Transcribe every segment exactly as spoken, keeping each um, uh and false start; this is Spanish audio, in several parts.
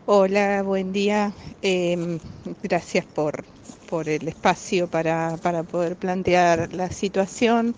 Hola, buen día. Em, gracias por, por el espacio para, para poder plantear la situación.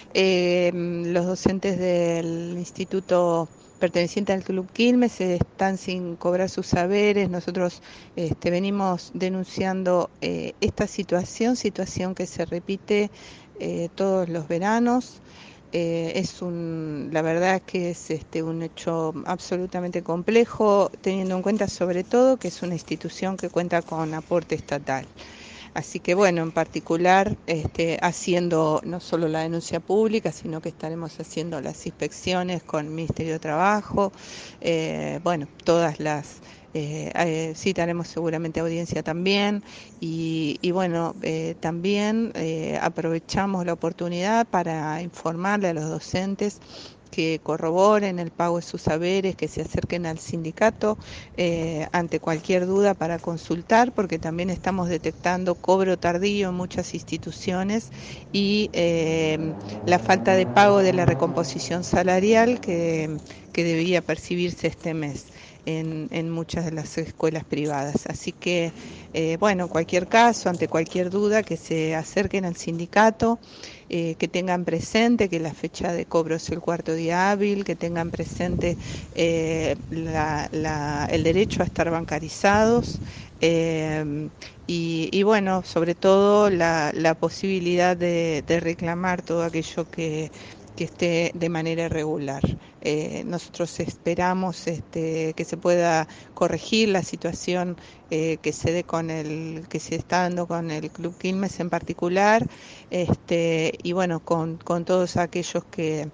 Em, los docentes del instituto perteneciente al Club Quilmes están sin cobrar sus saberes. Nosotros este, venimos denunciando eh, esta situación, situación que se repite eh, todos los veranos. Eh, es un, la verdad que es este, un hecho absolutamente complejo, teniendo en cuenta sobre todo que es una institución que cuenta con aporte estatal. Así que bueno, en particular, este, haciendo no solo la denuncia pública, sino que estaremos haciendo las inspecciones con el Ministerio de Trabajo, eh, bueno, todas las, eh, eh, citaremos seguramente audiencia también y, y bueno, eh, también eh, aprovechamos la oportunidad para informarle a los docentes que corroboren el pago de sus saberes, que se acerquen al sindicato eh, ante cualquier duda para consultar, porque también estamos detectando cobro tardío en muchas instituciones y eh, la falta de pago de la recomposición salarial que, que debía percibirse este mes en, en muchas de las escuelas privadas. Así que, eh, bueno, cualquier caso, ante cualquier duda, que se acerquen al sindicato, eh, que tengan presente que la fecha de cobro es el cuarto día hábil, que tengan presente eh, la, la, el derecho a estar bancarizados eh, y, y, bueno, sobre todo la, la posibilidad de, de reclamar todo aquello que, que esté de manera irregular. Eh, nosotros esperamos este, que se pueda corregir la situación eh, que se dé con el que se está dando con el Club Quilmes en particular, este, y bueno, con, con todos aquellos que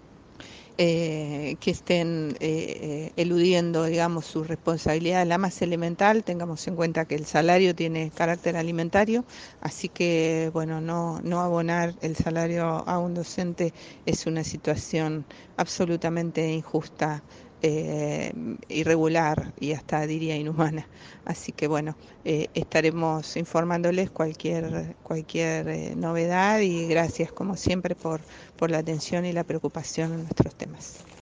eh, que estén eh, eludiendo, digamos, su responsabilidad, la más elemental. Tengamos en cuenta que el salario tiene carácter alimentario, así que, bueno, no, no abonar el salario a un docente es una situación absolutamente injusta, eh, irregular y hasta diría inhumana. Así que bueno, eh, estaremos informándoles cualquier, cualquier eh, novedad y gracias como siempre por, por la atención y la preocupación en nuestros temas.